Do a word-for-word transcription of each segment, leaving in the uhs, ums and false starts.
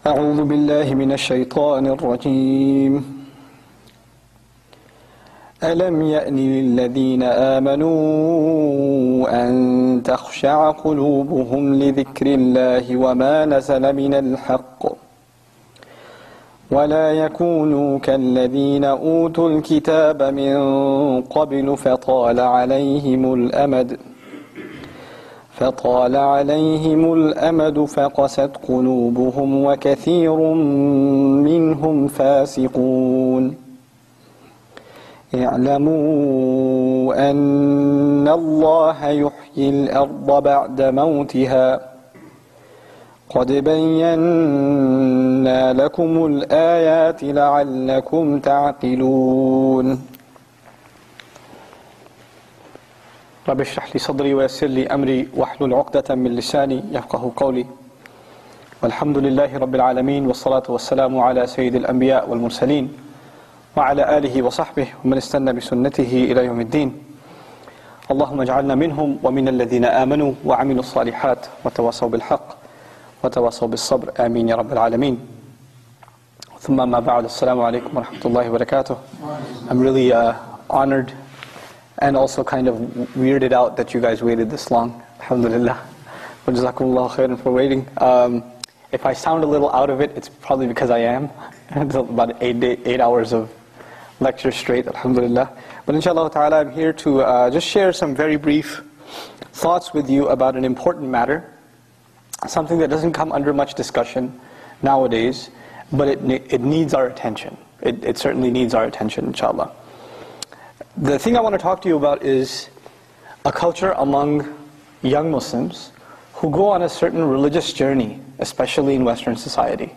أعوذ بالله من الشيطان الرجيم ألم يأن للذين آمنوا أن تخشع قلوبهم لذكر الله وما نزل من الحق ولا يكونوا كالذين أوتوا الكتاب من قبل فطال عليهم الأمد فطال عليهم الأمد فقست قلوبهم وكثير منهم فاسقون اعلموا أن الله يحيي الأرض بعد موتها قد بينا لكم الآيات لعلكم تعقلون رب اشرح لي صدري ويسر لي أمري واحلل عقدة من لساني يفقه قولي والحمد لله رب العالمين والصلاة والسلام على سيد الأنبياء والمرسلين وعلى آله وصحبه ومن استنى بسنته إلى يوم الدين اللهم اجعلنا منهم ومن الذين آمنوا وعملوا الصالحات وتواصوا بالحق وتواصوا بالصبر آمين يا رب العالمين ثم ما بعد السلام عليكم ورحمة الله وبركاته. I'm really uh, honored and also kind of weirded out that you guys waited this long. Alhamdulillah. Wa jazakumullahu khairan for waiting. Um, if I sound a little out of it, it's probably because I am. It's about eight, day, eight hours of lecture straight, alhamdulillah. But inshallah ta'ala, I'm here to uh, just share some very brief thoughts with you about an important matter. Something that doesn't come under much discussion nowadays, but it, it needs our attention. It, it certainly needs our attention, inshallah. The thing I want to talk to you about is a culture among young Muslims who go on a certain religious journey, especially in Western society.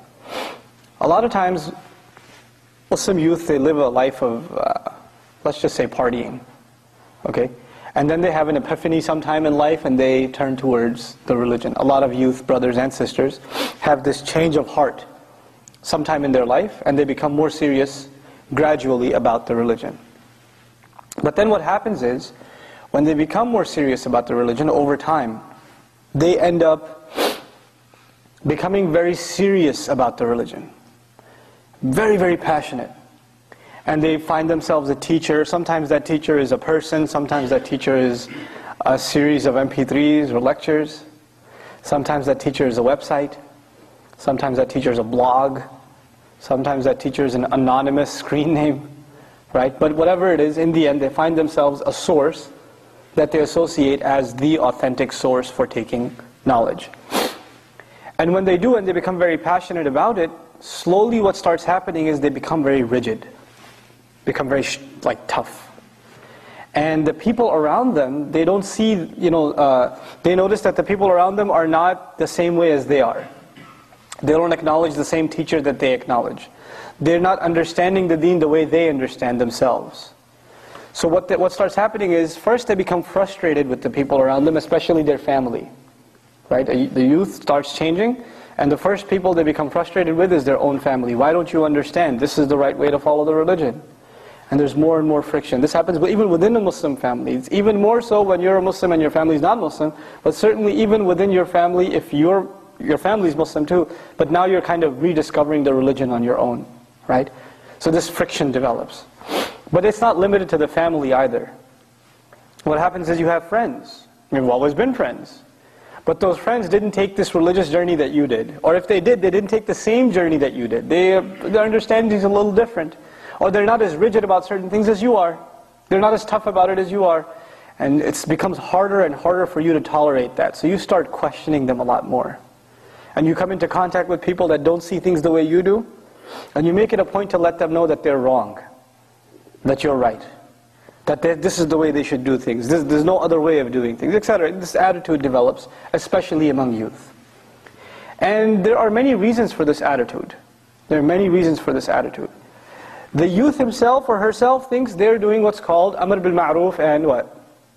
A lot of times, Muslim youth, they live a life of, uh, let's just say, partying. Okay? And then they have an epiphany sometime in life and they turn towards the religion. A lot of youth, brothers and sisters, have this change of heart sometime in their life and they become more serious gradually about the religion. But then what happens is, when they become more serious about the religion over time, they end up becoming very serious about the religion. Very, very passionate. And they find themselves a teacher. Sometimes that teacher is a person. Sometimes that teacher is a series of M P threes or lectures. Sometimes that teacher is a website. Sometimes that teacher is a blog. Sometimes that teacher is an anonymous screen name. Right? But whatever it is, in the end, they find themselves a source that they associate as the authentic source for taking knowledge. And when they do and they become very passionate about it, slowly what starts happening is they become very rigid, become very like tough. And the people around them, they don't see, you know, uh, they notice that the people around them are not the same way as they are. They don't acknowledge the same teacher that they acknowledge. They're not understanding the deen the way they understand themselves. So what, the, what starts happening is, first they become frustrated with the people around them, especially their family. Right? The youth starts changing, and the first people they become frustrated with is their own family. Why don't you understand? This is the right way to follow the religion. And there's more and more friction. This happens even within a Muslim family. It's even more so when you're a Muslim and your family is not Muslim, but certainly even within your family, if your your family is Muslim too, but now you're kind of rediscovering the religion on your own. Right? So this friction develops. But it's not limited to the family either. What happens is you have friends. You've always been friends. But those friends didn't take this religious journey that you did. Or if they did, they didn't take the same journey that you did. They, their understanding is a little different. Or they're not as rigid about certain things as you are. They're not as tough about it as you are. And it becomes harder and harder for you to tolerate that. So you start questioning them a lot more. And you come into contact with people that don't see things the way you do. And you make it a point to let them know that they're wrong, that you're right, that this is the way they should do things, this, there's no other way of doing things, et cetera. This attitude develops, especially among youth. And there are many reasons for this attitude. There are many reasons for this attitude. The youth himself or herself thinks they're doing what's called Amr bil Ma'ruf and what?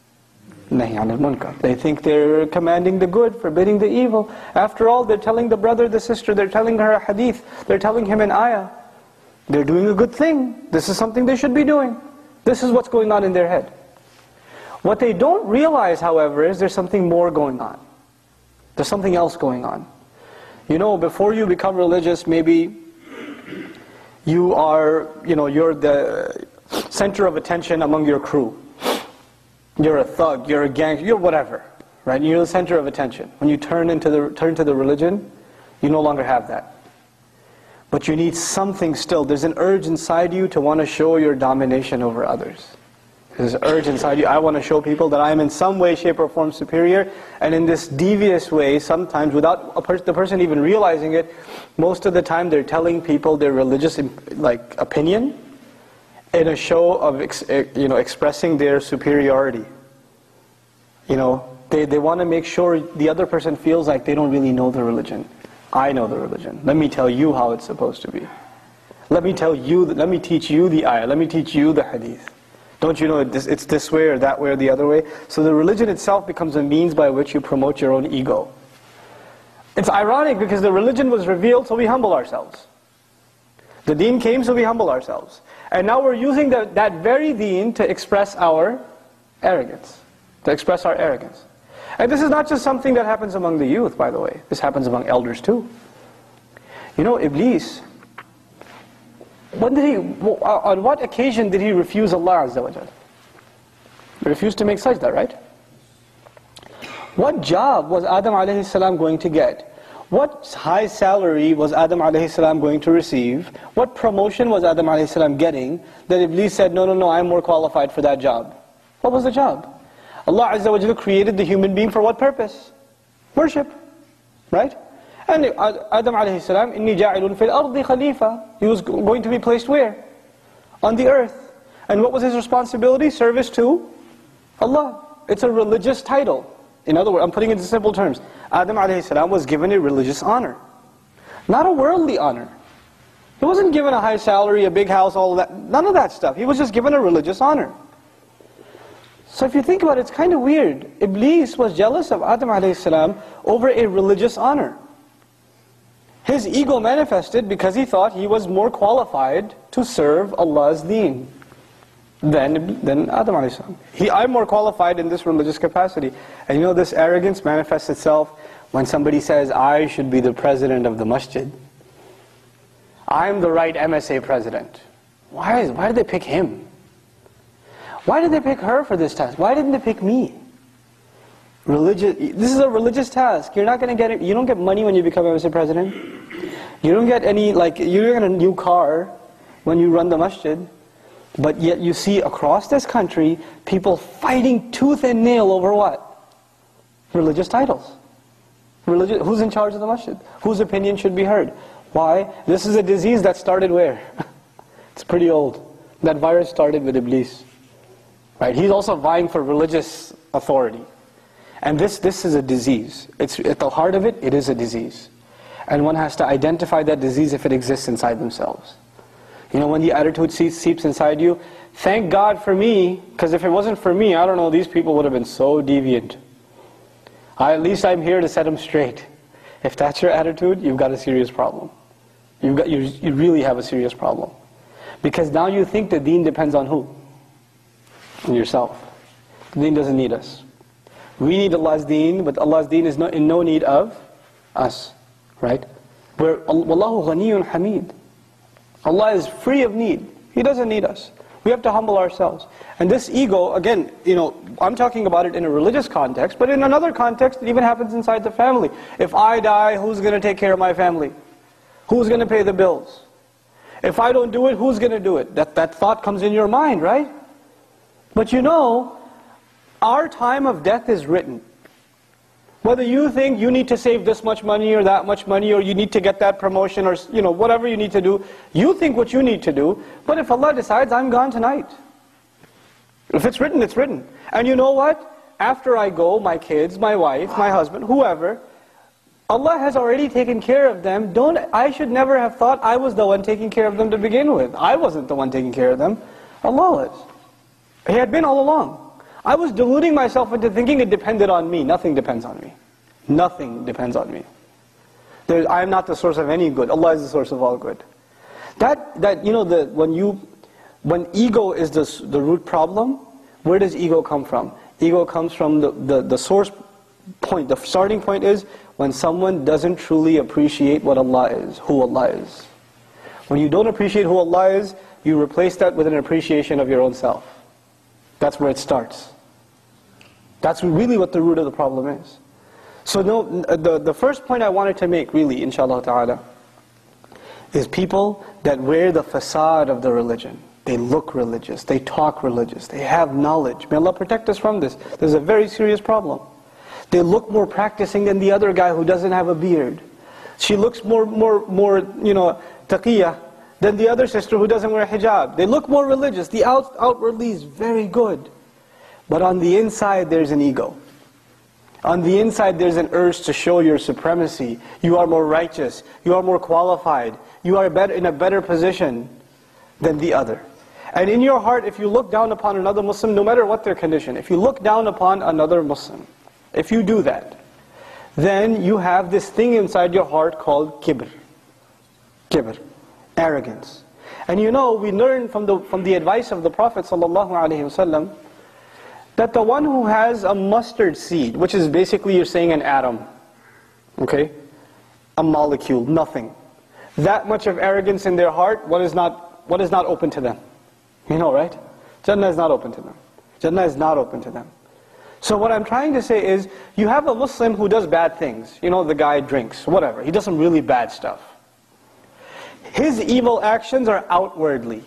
Nahi anil munkar. They think they're commanding the good, forbidding the evil. After all, they're telling the brother, the sister, they're telling her a hadith, they're telling him an ayah. They're doing a good thing. This is something they should be doing. This is what's going on in their head. What they don't realize, however, is there's something more going on. There's something else going on. You know, before you become religious, maybe you are, you know, you're the center of attention among your crew. You're a thug, you're a gang, you're whatever, right? You're the center of attention. When you turn into the turn to the religion, you no longer have that. But you need something still. There's an urge inside you to want to show your domination over others. There's an urge inside you, I want to show people that I am in some way, shape or form superior. And in this devious way, sometimes without a per the person even realizing it, most of the time they're telling people their religious like opinion in a show of ex you know, expressing their superiority. You know, they, they want to make sure the other person feels like they don't really know the religion. I know the religion. Let me tell you how it's supposed to be. Let me tell you, let me teach you the ayah, let me teach you the hadith. Don't you know it's this way or that way or the other way? So the religion itself becomes a means by which you promote your own ego. It's ironic because the religion was revealed so we humble ourselves. The deen came so we humble ourselves. And now we're using the, that very deen to express our arrogance. To express our arrogance. And this is not just something that happens among the youth, by the way. This happens among elders too. You know, Iblis, when did he, on what occasion did he refuse Allah Azza wa Jal? He refused to make sajda, right? What job was Adam alayhi salam going to get? What high salary was Adam alayhi salam going to receive? What promotion was Adam alayhi salam getting that Iblis said, no, no, no, I'm more qualified for that job? What was the job? Allah Azza wa Jalla created the human being for what purpose? Worship, right? And Adam alayhi salam, inni ja'ilun fil ardi khalifa. He was going to be placed where? On the earth. And what was his responsibility? Service to Allah. It's a religious title. In other words, I'm putting it in simple terms. Adam alayhi salam was given a religious honor. Not a worldly honor. He wasn't given a high salary, a big house, all of that. None of that stuff. He was just given a religious honor. So if you think about it, it's kind of weird. Iblis was jealous of Adam alayhi salam over a religious honor. His ego manifested because he thought he was more qualified to serve Allah's deen than, than Adam alayhi salam. He, I'm more qualified in this religious capacity. And you know, this arrogance manifests itself when somebody says, I should be the president of the masjid. I'm the right M S A president. Why, is, why did they pick him? Why did they pick her for this task? Why didn't they pick me? Religious. This is a religious task. You're not going to get it. You don't get money when you become M S A president. You don't get any, like, you don't get a new car when you run the masjid. But yet you see across this country, people fighting tooth and nail over what? Religious titles. Religious, who's in charge of the masjid? Whose opinion should be heard? Why? This is a disease that started where? It's pretty old. That virus started with Iblis. Right? He's also vying for religious authority. And this, this is a disease. It's, at the heart of it, it is a disease. And one has to identify that disease if it exists inside themselves. You know, when the attitude seeps inside you, thank God for me, because if it wasn't for me, I don't know, these people would have been so deviant. I, at least I'm here to set them straight. If that's your attitude, you've got a serious problem. You've got, you, you really have a serious problem. Because now you think the deen depends on who? On yourself. The deen doesn't need us. We need Allah's deen, but Allah's deen is no, in no need of us. Right? We're, Wallahu ghaniyun hamid. Allah is free of need. He doesn't need us. We have to humble ourselves. And this ego, again, you know, I'm talking about it in a religious context, but in another context, it even happens inside the family. If I die, who's going to take care of my family? Who's going to pay the bills? If I don't do it, who's going to do it? That, that thought comes in your mind, right? But you know, our time of death is written. Whether you think you need to save this much money or that much money, or you need to get that promotion, or you know, whatever you need to do, you think what you need to do, but if Allah decides, I'm gone tonight. If it's written, it's written. And you know what? After I go, my kids, my wife, my husband, whoever, Allah has already taken care of them. Don't, I should never have thought I was the one taking care of them to begin with. I wasn't the one taking care of them. Allah was. He had been all along. I was deluding myself into thinking it depended on me. Nothing depends on me. Nothing depends on me. There, I am not the source of any good. Allah is the source of all good. That, that you know, the, when you, when ego is the, the root problem, where does ego come from? Ego comes from the, the, the source point, the starting point is when someone doesn't truly appreciate what Allah is, who Allah is. When you don't appreciate who Allah is, you replace that with an appreciation of your own self. That's where it starts. That's really what the root of the problem is. So no, the, the first point I wanted to make really, inshallah ta'ala, is people that wear the facade of the religion. They look religious, they talk religious, they have knowledge. May Allah protect us from this. There's a very serious problem. They look more practicing than the other guy who doesn't have a beard. She looks more, more, more, you know, taqiyah than the other sister who doesn't wear a hijab. They look more religious. The out, outwardly is very good. But on the inside there's an ego. On the inside there's an urge to show your supremacy. You are more righteous. You are more qualified. You are better, in a better position than the other. And in your heart, if you look down upon another Muslim, no matter what their condition, if you look down upon another Muslim, if you do that, then you have this thing inside your heart called kibr. Kibr. Arrogance. And you know, we learn from the, from the advice of the Prophet ﷺ that the one who has a mustard seed, which is basically you're saying an atom, okay? A molecule, nothing. That much of arrogance in their heart, what is not, what is not open to them? You know, right? Jannah is not open to them. Jannah is not open to them. So what I'm trying to say is, you have a Muslim who does bad things. You know, the guy drinks, whatever. He does some really bad stuff. His evil actions are outwardly.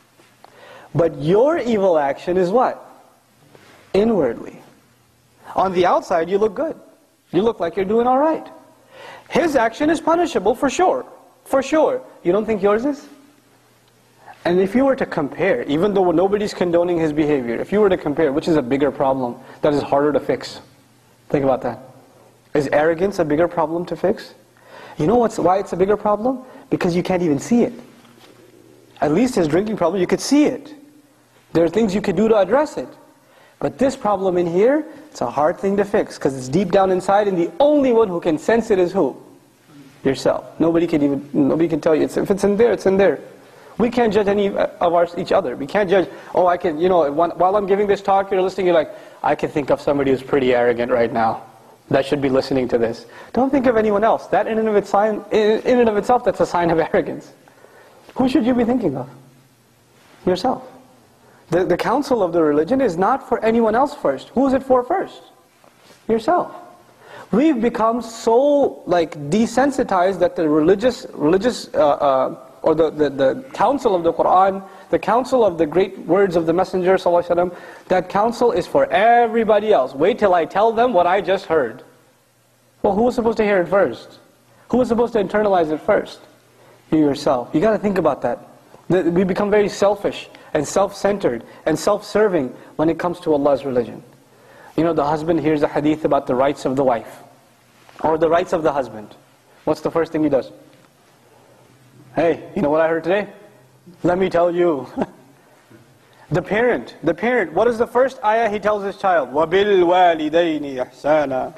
But your evil action is what? Inwardly. On the outside, you look good. You look like you're doing all right. His action is punishable for sure. For sure. You don't think yours is? And if you were to compare, even though nobody's condoning his behavior, if you were to compare, which is a bigger problem that is harder to fix? Think about that. Is arrogance a bigger problem to fix? You know what's why it's a bigger problem? Because you can't even see it. At least his drinking problem, you could see it. There are things you could do to address it. But this problem in here, it's a hard thing to fix, because it's deep down inside, and the only one who can sense it is who? Yourself. Nobody can even, nobody can tell you. It's, if it's in there, it's in there. We can't judge any of our, each other. We can't judge, oh, I can, you know, while I'm giving this talk, you're listening, you're like, I can think of somebody who's pretty arrogant right now. That should be listening to this. Don't think of anyone else. That in and of, its sign, in and of itself, that's a sign of arrogance. Who should you be thinking of? Yourself. The, the counsel of the religion is not for anyone else first. Who is it for first? Yourself. We've become so like desensitized that the religious, religious uh, uh, or the, the, the counsel of the Qur'an, the counsel of the great words of the Messenger ﷺ, that counsel is for everybody else. Wait till I tell them what I just heard. Well, who was supposed to hear it first? Who was supposed to internalize it first? You yourself. You got to think about that. We become very selfish and self-centered and self-serving when it comes to Allah's religion. You know, the husband hears a hadith about the rights of the wife, or the rights of the husband. What's the first thing he does? Hey, you know what I heard today? Let me tell you. The parent, the parent, what is the first ayah he tells his child? وَبِالْوَالِدَيْنِ إِحْسَانًا.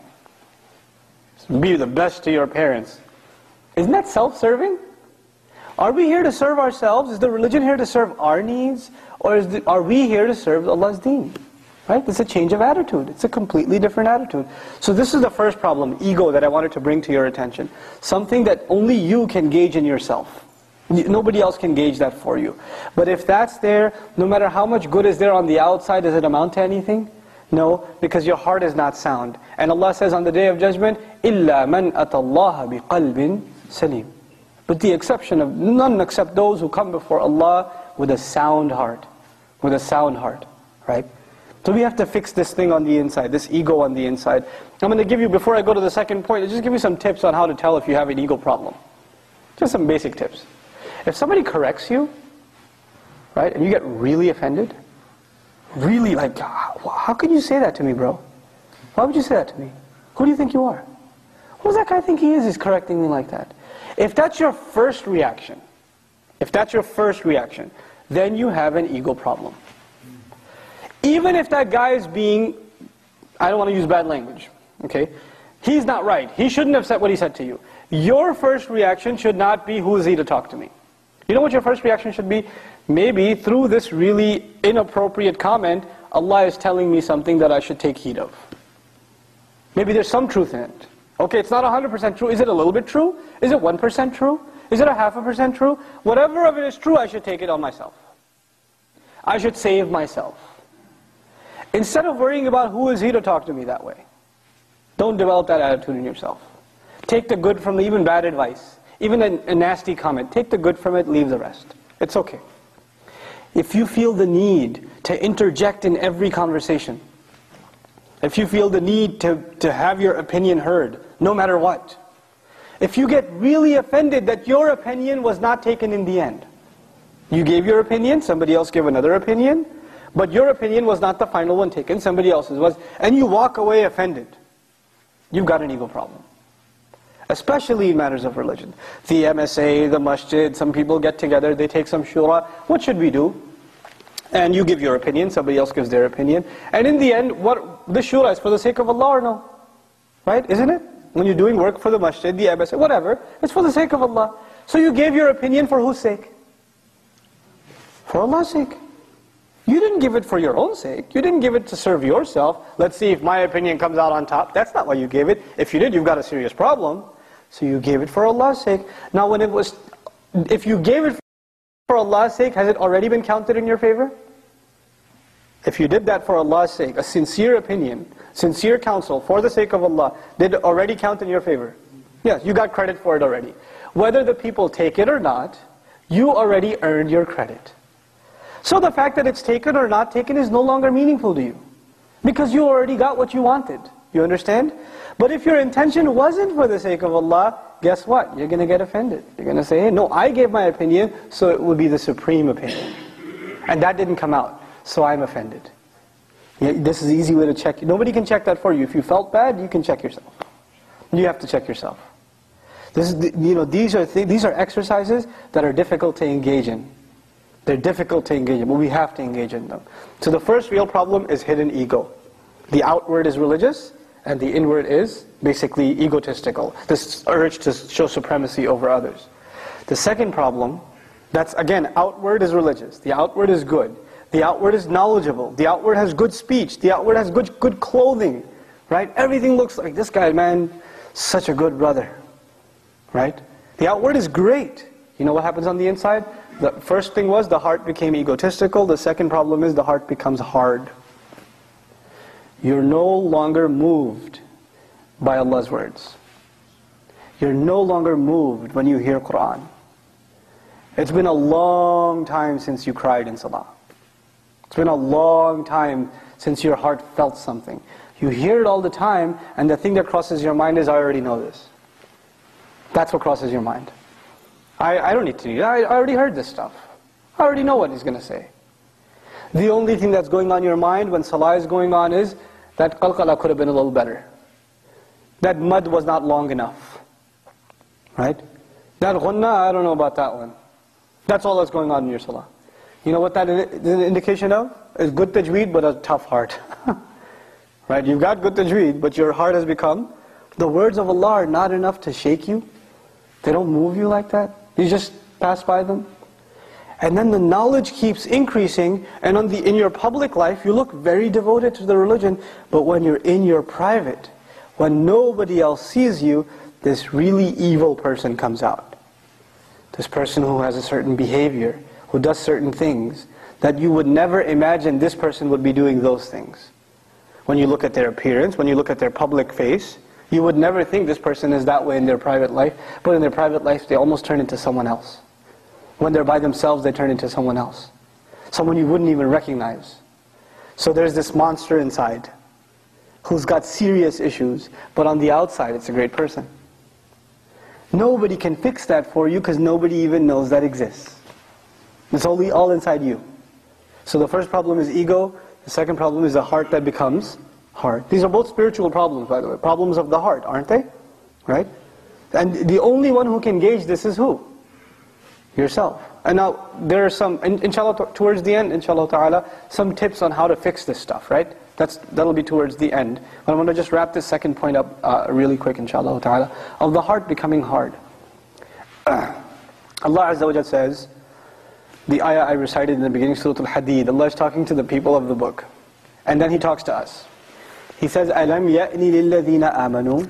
Be the best to your parents. Isn't that self-serving? Are we here to serve ourselves? Is the religion here to serve our needs? Or is the, are we here to serve Allah's deen? Right? It's a change of attitude. It's a completely different attitude. So this is the first problem, ego, that I wanted to bring to your attention. Something that only you can gauge in yourself. Nobody else can gauge that for you. But if that's there, no matter how much good is there on the outside, does it amount to anything? No, because your heart is not sound. And Allah says on the Day of Judgment, إِلَّا مَنْ أَتَى اللَّهَ بِقَلْبٍ سَلِيمٍ. With the exception of none except those who come before Allah with a sound heart. With a sound heart. Right? So we have to fix this thing on the inside, this ego on the inside. I'm going to give you, before I go to the second point, just give you some tips on how to tell if you have an ego problem. Just some basic tips. If somebody corrects you, right, and you get really offended, really like, how could you say that to me, bro? Why would you say that to me? Who do you think you are? Who does that guy think he is, he's correcting me like that? If that's your first reaction, if that's your first reaction, then you have an ego problem. Even if that guy is being, I don't want to use bad language, okay? He's not right. He shouldn't have said what he said to you. Your first reaction should not be, who is he to talk to me? You know what your first reaction should be? Maybe through this really inappropriate comment, Allah is telling me something that I should take heed of. Maybe there's some truth in it. Okay, it's not one hundred percent true. Is it a little bit true? Is it one percent true? Is it a half a percent true? Whatever of it is true, I should take it on myself. I should save myself. Instead of worrying about who is he to talk to me that way. Don't develop that attitude in yourself. Take the good from the even bad advice. Even a, a nasty comment. Take the good from it, leave the rest. It's okay. If you feel the need to interject in every conversation, if you feel the need to, to have your opinion heard, no matter what, if you get really offended that your opinion was not taken in the end, you gave your opinion, somebody else gave another opinion, but your opinion was not the final one taken, somebody else's was, and you walk away offended, you've got an ego problem. Especially in matters of religion. The M S A, the masjid, some people get together, they take some shura. What should we do? And you give your opinion, somebody else gives their opinion. And in the end, what the shura is for the sake of Allah or no? Right? Isn't it? When you're doing work for the masjid, the M S A, whatever, it's for the sake of Allah. So you gave your opinion for whose sake? For Allah's sake. You didn't give it for your own sake. You didn't give it to serve yourself. Let's see if my opinion comes out on top. That's not why you gave it. If you did, you've got a serious problem. So you gave it for Allah's sake. Now when it was, if you gave it for Allah's sake, has it already been counted in your favor? If you did that for Allah's sake, a sincere opinion, sincere counsel for the sake of Allah, did it already count in your favor? Yes, you got credit for it already. Whether the people take it or not, you already earned your credit. So the fact that it's taken or not taken is no longer meaningful to you. Because you already got what you wanted. You understand? But if your intention wasn't for the sake of Allah, guess what? You're going to get offended. You're going to say, hey, no, I gave my opinion, so it would be the supreme opinion. And that didn't come out, so I'm offended. Yeah, this is an easy way to check. Nobody can check that for you. If you felt bad, you can check yourself. You have to check yourself. This is, you know, these are th these are exercises that are difficult to engage in. They're difficult to engage in, but we have to engage in them. So the first real problem is hidden ego. The outward is religious, and the inward is basically egotistical. This urge to show supremacy over others. The second problem, that's again, outward is religious. The outward is good. The outward is knowledgeable. The outward has good speech. The outward has good, good clothing. Right? Everything looks like, this guy, man, such a good brother. Right? The outward is great. You know what happens on the inside? The first thing was the heart became egotistical. The second problem is the heart becomes hard. You're no longer moved by Allah's words. You're no longer moved when you hear Qur'an. It's been a long time since you cried in salah. It's been a long time since your heart felt something. You hear it all the time, and the thing that crosses your mind is, I already know this. That's what crosses your mind. I, I don't need to, I, I already heard this stuff. I already know what he's going to say. The only thing that's going on in your mind when salah is going on is, that qalqala could have been a little better. That mud was not long enough. Right? That ghunnah, I don't know about that one. That's all that's going on in your salah. You know what that is an indication of? It's good tajweed, but a tough heart. Right? You've got good tajweed, but your heart has become, the words of Allah are not enough to shake you. They don't move you like that. You just pass by them. And then the knowledge keeps increasing, and on the, in your public life, you look very devoted to the religion, but when you're in your private, when nobody else sees you, this really evil person comes out. This person who has a certain behavior, who does certain things, that you would never imagine this person would be doing those things. When you look at their appearance, when you look at their public face, you would never think this person is that way in their private life, but in their private life they almost turn into someone else. When they're by themselves, they turn into someone else. Someone you wouldn't even recognize. So there's this monster inside, who's got serious issues, but on the outside it's a great person. Nobody can fix that for you, because nobody even knows that exists. It's only all inside you. So the first problem is ego, the second problem is a heart that becomes hard. These are both spiritual problems, by the way. Problems of the heart, aren't they? Right? And the only one who can gauge this is who? Yourself. And now, there are some, inshallah, towards the end, inshallah ta'ala, some tips on how to fix this stuff, right? That's, that'll be towards the end. But I'm going to just wrap this second point up uh, really quick, inshallah ta'ala, of the heart becoming hard. Allah Azza wa Jalla says, the ayah I recited in the beginning, Surah Al-Hadid, Allah is talking to the people of the book. And then He talks to us. He says, أَلَمْ يَأْنِ لِلَّذِينَ آمَنُوا.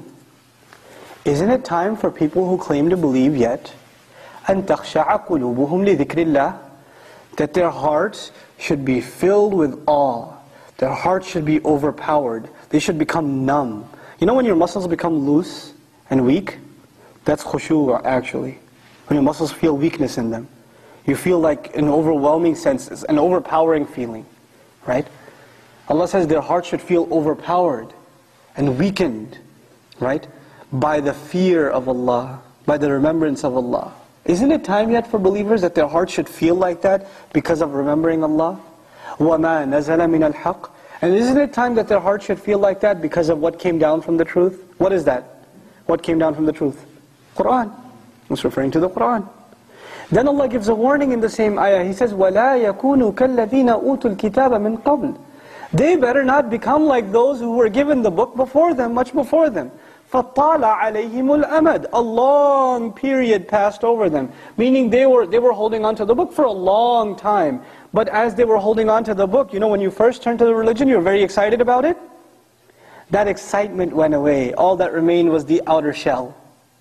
Isn't it time for people who claim to believe yet, أَن تَخْشَعَ قُلُوبُهُمْ لِذِكْرِ اللَّهِ, that their hearts should be filled with awe. Their hearts should be overpowered. They should become numb. You know when your muscles become loose and weak? That's khushu' actually. When your muscles feel weakness in them. You feel like an overwhelming sense, an overpowering feeling. Right? Allah says their hearts should feel overpowered and weakened. Right? By the fear of Allah. By the remembrance of Allah. Isn't it time yet for believers that their hearts should feel like that because of remembering Allah? وَمَا نَزَلَ مِنَ الْحَقِّ. And isn't it time that their hearts should feel like that because of what came down from the truth? What is that? What came down from the truth? Qur'an. It's referring to the Qur'an. Then Allah gives a warning in the same ayah. He says, وَلَا يَكُونُوا كَالَّذِينَ أُوتُوا الْكِتَابَ مِنْ قَبْلِ. They better not become like those who were given the book before them, much before them. فَطَّالَ عَلَيْهِمُ الْأَمَدِ. A long period passed over them. Meaning they were, they were holding on to the book for a long time. But as they were holding on to the book, you know when you first turned to the religion, you were very excited about it? That excitement went away. All that remained was the outer shell.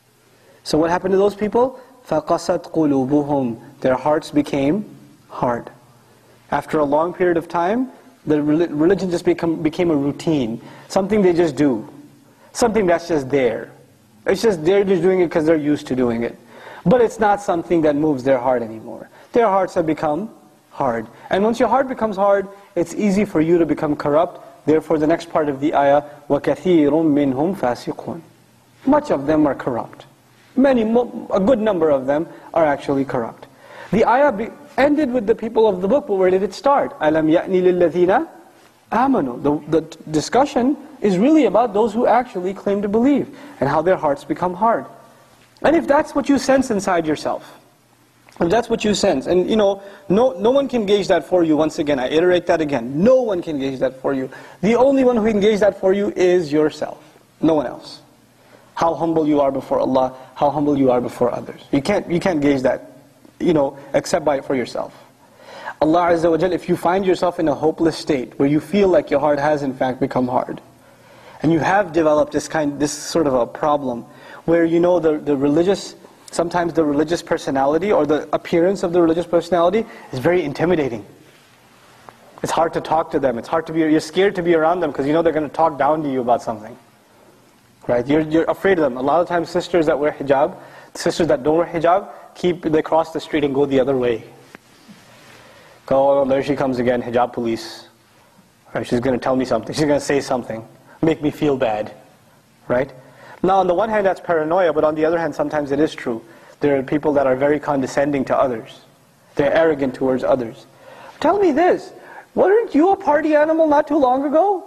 So what happened to those people? فَقَسَتْ قُلُوبُهُمْ. Their hearts became hard. After a long period of time, the religion just become, became a routine. Something they just do. Something that's just there. It's just they're just doing it because they're used to doing it. But it's not something that moves their heart anymore. Their hearts have become hard. And once your heart becomes hard, it's easy for you to become corrupt. Therefore the next part of the ayah, وَكَثِيرٌ مِّنْهُمْ فَاسِقُونَ. Much of them are corrupt. Many, a good number of them are actually corrupt. The ayah be, ended with the people of the book, but where did it start? أَلَمْ يَأْنِ لِلَّذِينَ آمَنُوا. The, the discussion is really about those who actually claim to believe, and how their hearts become hard. And if that's what you sense inside yourself, if that's what you sense, and you know, no, no one can gauge that for you. Once again, I iterate that again. No one can gauge that for you. The only one who can gauge that for you is yourself. No one else. How humble you are before Allah, how humble you are before others. You can't, you can't gauge that, you know, except by it for yourself. Allah Azza wa Jal, if you find yourself in a hopeless state, where you feel like your heart has in fact become hard, and you have developed this kind, this sort of a problem, where you know the, the religious, sometimes the religious personality, or the appearance of the religious personality is very intimidating. It's hard to talk to them, it's hard to be, you're scared to be around them, because you know they're going to talk down to you about something. Right? You're, you're afraid of them. A lot of times sisters that wear hijab, sisters that don't wear hijab, keep, they cross the street and go the other way. Go, oh, there she comes again, hijab police. Right? She's going to tell me something, she's going to say something, make me feel bad. Right? Now on the one hand that's paranoia, but on the other hand sometimes it is true. There are people that are very condescending to others. They're arrogant towards others. Tell me this, weren't you a party animal not too long ago?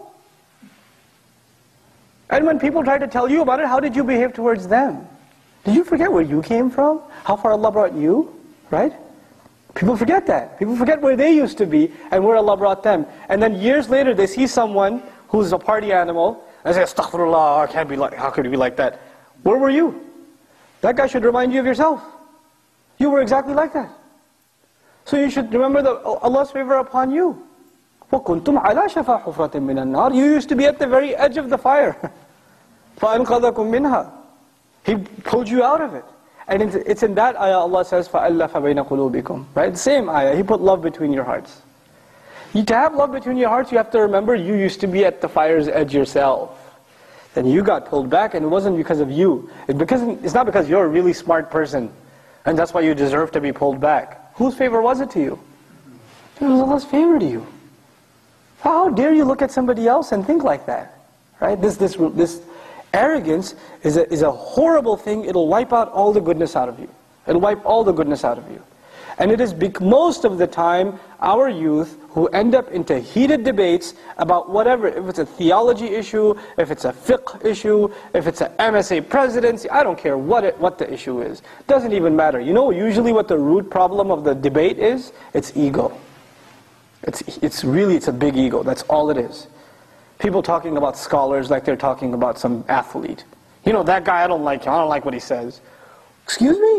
And when people try to tell you about it, how did you behave towards them? Did you forget where you came from? How far Allah brought you? Right? People forget that. People forget where they used to be and where Allah brought them. And then years later they see someone who's a party animal and they say, Astaghfirullah, I can't be like, how could he be like that? Where were you? That guy should remind you of yourself. You were exactly like that. So you should remember the, Allah's favor upon you. وَكُنْتُمْ عَلَى شَفَا حُفْرَةٍ مِّنَ النَّارِ. You used to be at the very edge of the fire. فَأَنْقَذَكُمْ مِنْهَا. He pulled you out of it. And it's in that ayah Allah says, فَأَلَّفَ بَيْنَ قُلُوبِكُمْ. Right? The same ayah. He put love between your hearts. You, to have love between your hearts, you have to remember you used to be at the fire's edge yourself. Then you got pulled back, and it wasn't because of you. It's, because, it's not because you're a really smart person, and that's why you deserve to be pulled back. Whose favor was it to you? It was Allah's favor to you. How dare you look at somebody else and think like that? Right? This, this, this arrogance is a, is a horrible thing. It'll wipe out all the goodness out of you. It'll wipe all the goodness out of you. And it is most of the time our youth who end up into heated debates about whatever, if it's a theology issue, if it's a fiqh issue, if it's an M S A presidency, I don't care what it, what the issue is. It doesn't even matter. You know usually what the root problem of the debate is? It's ego. It's, it's really, it's a big ego. That's all it is. People talking about scholars like they're talking about some athlete. You know, that guy, I don't like him. I don't like what he says. Excuse me?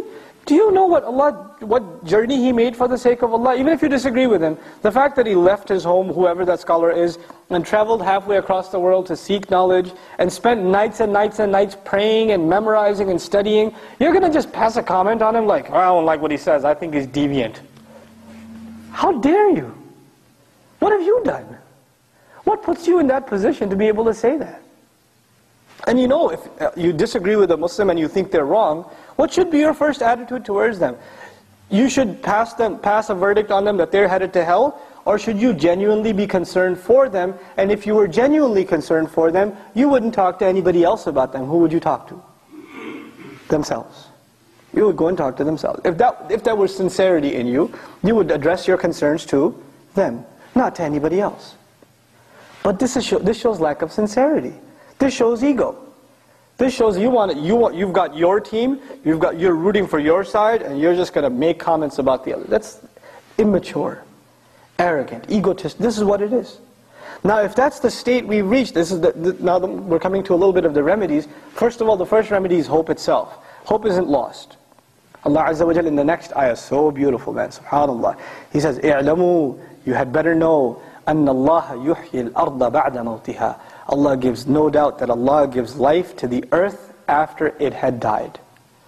Do you know what Allah, what journey he made for the sake of Allah? Even if you disagree with him, the fact that he left his home, whoever that scholar is, and traveled halfway across the world to seek knowledge, and spent nights and nights and nights praying and memorizing and studying, you're going to just pass a comment on him like, oh, I don't like what he says, I think he's deviant. How dare you? What have you done? What puts you in that position to be able to say that? And you know, if you disagree with a Muslim and you think they're wrong, what should be your first attitude towards them? You should pass them, pass a verdict on them that they're headed to hell, or should you genuinely be concerned for them? And if you were genuinely concerned for them, you wouldn't talk to anybody else about them. Who would you talk to? Themselves. You would go and talk to themselves. If that, if there was sincerity in you, you would address your concerns to them, not to anybody else. But this is this shows lack of sincerity. This shows ego. This shows you want you want you've got your team, you've got you're rooting for your side, and you're just going to make comments about the other. That's immature, arrogant, egotist. This is what it is. Now, if that's the state we've reached, this is the, the, now the, we're coming to a little bit of the remedies. First of all, the first remedy is hope itself. Hope isn't lost. Allah Azza wa Jal in the next ayah, so beautiful, man. Subhanallah. He says, "I'lamu, you had better know, anna Allah yuhyi al-arda ba'da mawtiha." Allah gives, no doubt that Allah gives life to the earth after it had died.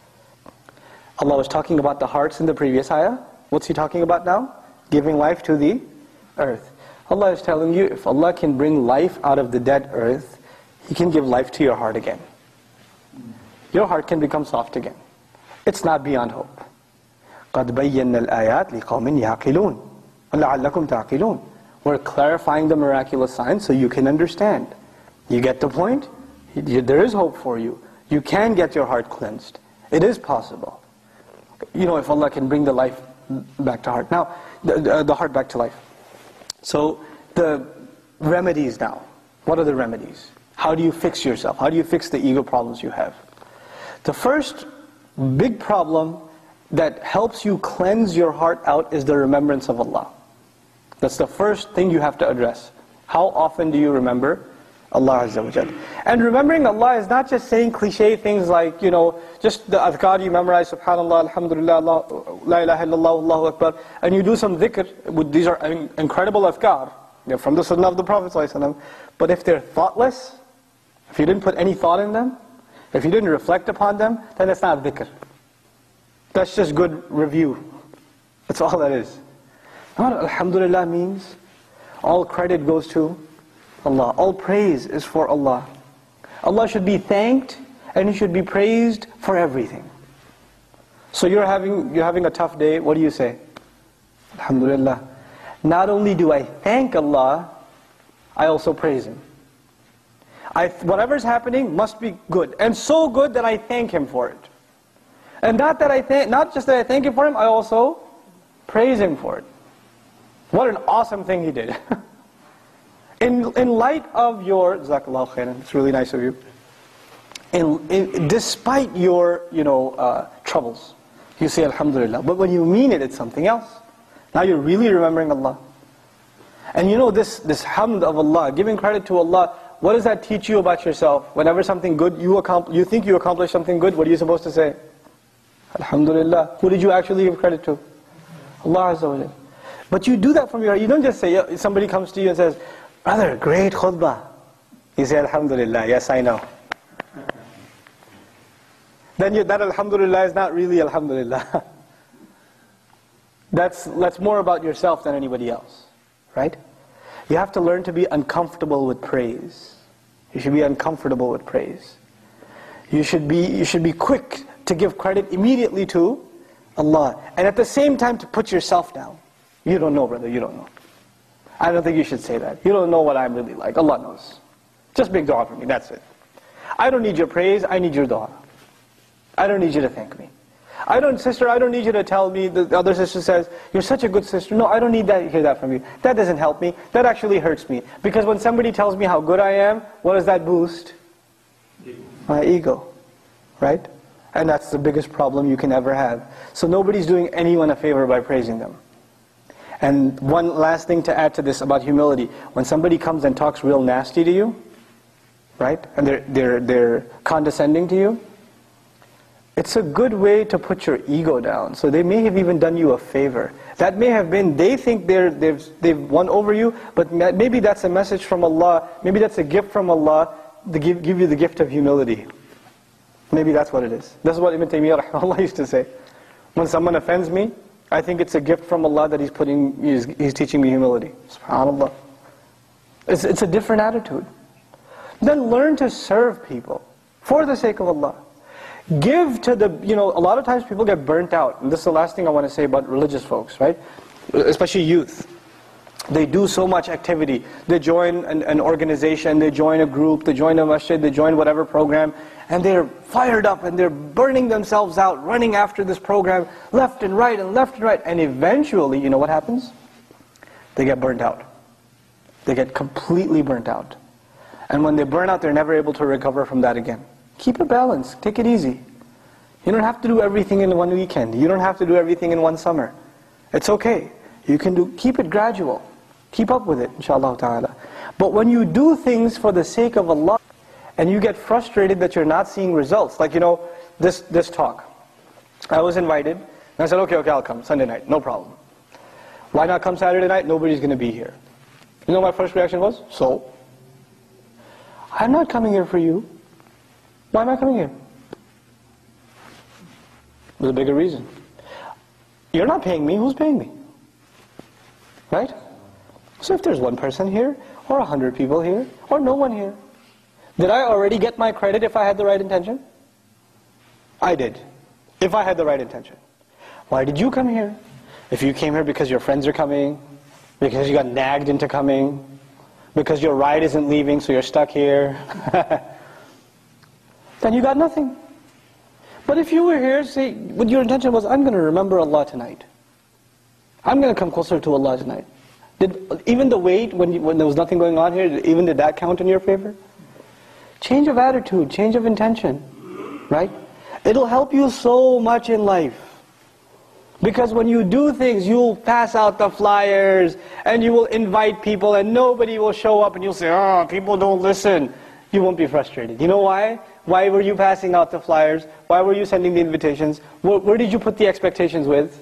Allah was talking about the hearts in the previous ayah. What's He talking about now? Giving life to the earth. Allah is telling you, if Allah can bring life out of the dead earth, He can give life to your heart again. Your heart can become soft again. It's not beyond hope. قَدْ بَيَّنَّا الْآيَاتِ لِقَوْمٍ يَعْقِلُونَ وَلَعَلَّكُمْ تَعْقِلُونَ. We're clarifying the miraculous signs so you can understand. You get the point? There is hope for you. You can get your heart cleansed. It is possible. You know, if Allah can bring the life back to heart. Now, the, the, the heart back to life. So, the remedies now. What are the remedies? How do you fix yourself? How do you fix the ego problems you have? The first big problem that helps you cleanse your heart out is the remembrance of Allah. That's the first thing you have to address. How often do you remember Allah Azza wa Jal? And remembering Allah is not just saying cliche things like, you know, just the adhkar you memorize, subhanallah, alhamdulillah, Allah, la ilaha illallah, Allahu Akbar, and you do some dhikr. These are incredible adhkar. They're from the sunnah of the Prophet ﷺ. But if they're thoughtless, if you didn't put any thought in them, if you didn't reflect upon them, then that's not dhikr. That's just good review. That's all that is. What alhamdulillah means? All credit goes to Allah. All praise is for Allah. Allah should be thanked and He should be praised for everything. So you're having you're having a tough day, what do you say? Alhamdulillah. Not only do I thank Allah, I also praise Him. I, whatever's happening must be good, and so good that I thank Him for it. And not that I thank, not just that I thank Him for Him, I also praise Him for it. What an awesome thing He did. In, in light of your, Jazakallahu khairan, it's really nice of you. In, in, despite your, you know, uh, troubles, you say Alhamdulillah. But when you mean it, it's something else. Now you're really remembering Allah. And you know this, this hamd of Allah, giving credit to Allah, what does that teach you about yourself? Whenever something good, you, accompl you think you accomplished something good, what are you supposed to say? Alhamdulillah. Who did you actually give credit to? Allah Azza wa Jal. But you do that from your heart. You don't just say, somebody comes to you and says, brother, great khutbah. You say, Alhamdulillah, yes I know. Then you, that Alhamdulillah is not really Alhamdulillah. That's, that's more about yourself than anybody else. Right? You have to learn to be uncomfortable with praise. You should be uncomfortable with praise. You should be, you should be quick to give credit immediately to Allah. And at the same time to put yourself down. You don't know, brother, you don't know. I don't think you should say that. You don't know what I'm really like. Allah knows. Just make dua for me, that's it. I don't need your praise, I need your dua. I don't need you to thank me. I don't, sister, I don't need you to tell me, the other sister says, you're such a good sister. No, I don't need that, hear that from you. That doesn't help me. That actually hurts me. Because when somebody tells me how good I am, what does that boost? My ego. Right? And that's the biggest problem you can ever have. So nobody's doing anyone a favor by praising them. And one last thing to add to this about humility. When somebody comes and talks real nasty to you, right? And they're, they're, they're condescending to you, It's a good way to put your ego down. So they may have even done you a favor. That may have been, they think they're, they've, they've won over you, but maybe that's a message from Allah, maybe that's a gift from Allah to give, give you the gift of humility. Maybe that's what it is. This is what Ibn Taymiyyah rahimahullah used to say. When someone offends me, I think it's a gift from Allah that He's putting, He's, he's teaching me humility. SubhanAllah. It's, it's a different attitude. Then learn to serve people for the sake of Allah. Give to the, you know, a lot of times people get burnt out. And this is the last thing I want to say about religious folks, right? Especially youth. They do so much activity. They join an, an organization, they join a group, they join a masjid, they join whatever program, and they're fired up and they're burning themselves out, running after this program, left and right and left and right. And eventually, you know what happens? They get burnt out. They get completely burnt out. And when they burn out, they're never able to recover from that again. Keep it balanced. Take it easy. You don't have to do everything in one weekend. You don't have to do everything in one summer. It's okay. You can do, keep it gradual. Keep up with it, inshallah ta'ala. But when you do things for the sake of Allah, and you get frustrated that you're not seeing results, like, you know, this, this talk. I was invited, and I said, okay, okay, I'll come, Sunday night, no problem. Why not come Saturday night? Nobody's going to be here. You know what my first reaction was? So? I'm not coming here for you. Why am I coming here? There's a bigger reason. You're not paying me, who's paying me? Right? So if there's one person here, or a hundred people here, or no one here, did I already get my credit if I had the right intention? I did, if I had the right intention. Why did you come here? If you came here because your friends are coming, because you got nagged into coming, because your ride isn't leaving so you're stuck here, then you got nothing. But if you were here, say, what your intention was, I'm going to remember Allah tonight. I'm going to come closer to Allah tonight. Did even the wait, when, you, when there was nothing going on here, even did that count in your favor? Change of attitude, change of intention, right? It'll help you so much in life. Because when you do things, you'll pass out the flyers, and you will invite people, and nobody will show up, and you'll say, oh, people don't listen. You won't be frustrated. You know why? Why were you passing out the flyers? Why were you sending the invitations? Where, where did you put the expectations with?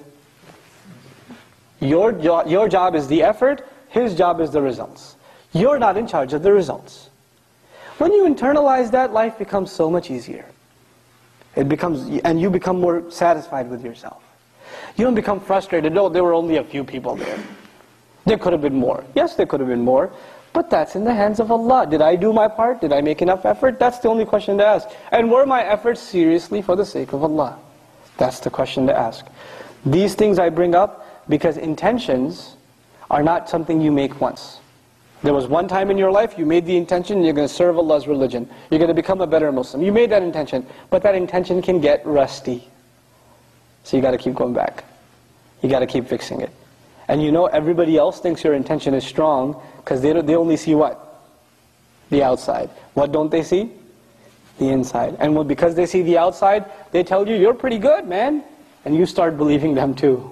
Your, jo your job is the effort, his job is the results. You're not in charge of the results. When you internalize that, life becomes so much easier. It becomes, and you become more satisfied with yourself. You don't become frustrated. No, there were only a few people there. There could have been more. Yes, there could have been more. But that's in the hands of Allah. Did I do my part? Did I make enough effort? That's the only question to ask. And were my efforts seriously for the sake of Allah? That's the question to ask. These things I bring up because intentions are not something you make once. There was one time in your life you made the intention, you're going to serve Allah's religion. You're going to become a better Muslim. You made that intention. But that intention can get rusty. So you got to keep going back. You got to keep fixing it. And you know everybody else thinks your intention is strong because they, they only see what? The outside. What don't they see? The inside. And when, because they see the outside, they tell you, you're pretty good, man. And you start believing them too.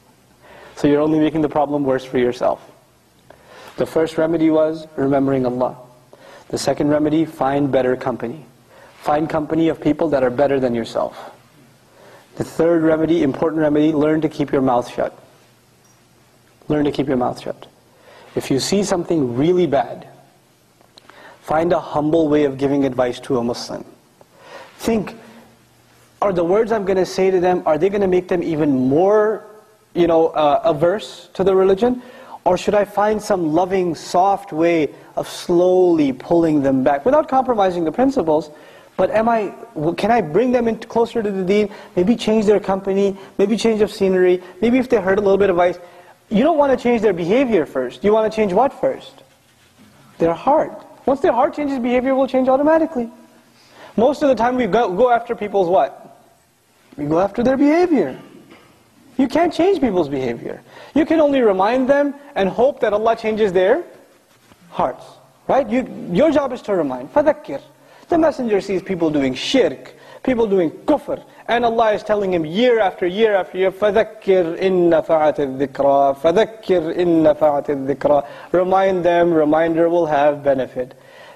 So you're only making the problem worse for yourself. The first remedy was remembering Allah. The second remedy, find better company. Find company of people that are better than yourself. The third remedy, important remedy, learn to keep your mouth shut. Learn to keep your mouth shut. If you see something really bad, find a humble way of giving advice to a Muslim. Think, are the words I'm going to say to them, are they going to make them even more, you know, uh, averse to the religion? Or should I find some loving, soft way of slowly pulling them back, without compromising the principles? But am I, can I bring them in closer to the deen? Maybe change their company, maybe change of scenery, maybe if they heard a little bit of advice. You don't want to change their behavior first. You want to change what first? Their heart. Once their heart changes, behavior will change automatically. Most of the time we go, go after people's what? We go after their behavior. You can't change people's behavior. You can only remind them and hope that Allah changes their hearts. Right? You, your job is to remind. فَذَكِّرْ. The messenger sees people doing shirk, people doing kufr, and Allah is telling him year after year after year, فَذَكِّرْ إِن نَفَعَتِ الذِّكْرَى فَذَكِّرْ إِن نَفَعَتِ الذِّكْرَى. Remind them, reminder will have benefit.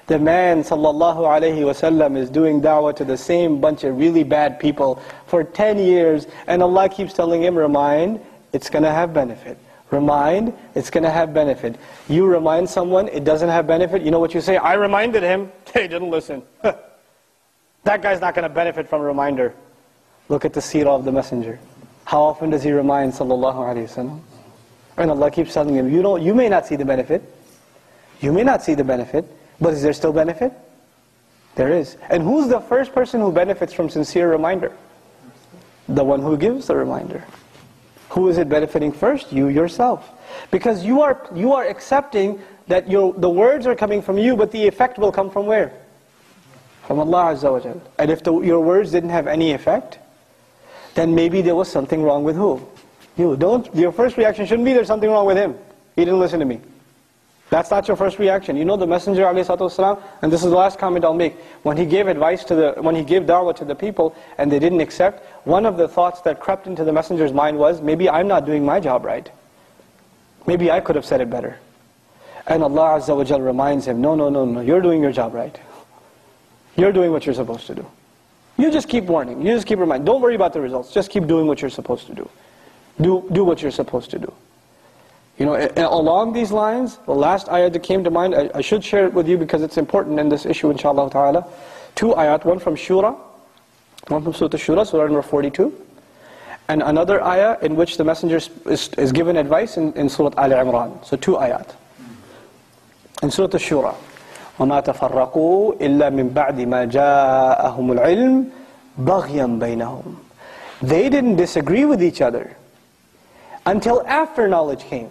The man sallallahu alayhi wasallam is doing da'wah to the same bunch of really bad people for ten years, and Allah keeps telling him, remind, it's going to have benefit. Remind, it's going to have benefit. You remind someone, it doesn't have benefit, you know what you say? I reminded him, he didn't listen. That guy's not going to benefit from a reminder. Look at the seerah of the messenger. How often does he remind sallallahu alayhi wasallam? And Allah keeps telling him, you don't, you may not see the benefit. You may not see the benefit, but is there still benefit? There is. And who's the first person who benefits from sincere reminder? The one who gives the reminder. Who is it benefiting first? You yourself. Because you are you are accepting that your the words are coming from you, but the effect will come from where? From Allah Azza wa Jal. And if the, your words didn't have any effect, then maybe there was something wrong with who? You. Don't. Your first reaction shouldn't be there's something wrong with him. He didn't listen to me. That's not your first reaction. You know the Messenger ﷺ, and this is the last comment I'll make, when he gave advice to the, when he gave da'wah to the people and they didn't accept, one of the thoughts that crept into the Messenger's mind was, maybe I'm not doing my job right. Maybe I could have said it better. And Allah Azza wa Jal reminds him, no, no, no, no, you're doing your job right. You're doing what you're supposed to do. You just keep warning, you just keep reminding. Don't worry about the results, just keep doing what you're supposed to do. Do, do what you're supposed to do. You know, along these lines, the last ayat that came to mind, I, I should share it with you because it's important in this issue, inshallah ta'ala. Two ayat, one from Shura, one from Surah Shura, Surah number forty-two, and another ayah in which the Messenger is, is given advice in, in Surah Al-Imran. So two ayat. In Surah Shura, وَمَا تَفَرَّقُوا إِلَّا مِن بَعْدِ مَا جَاءَهُمُ الْعِلْمُ بَغْيًا بَيْنَهُمْ. They didn't disagree with each other until after knowledge came.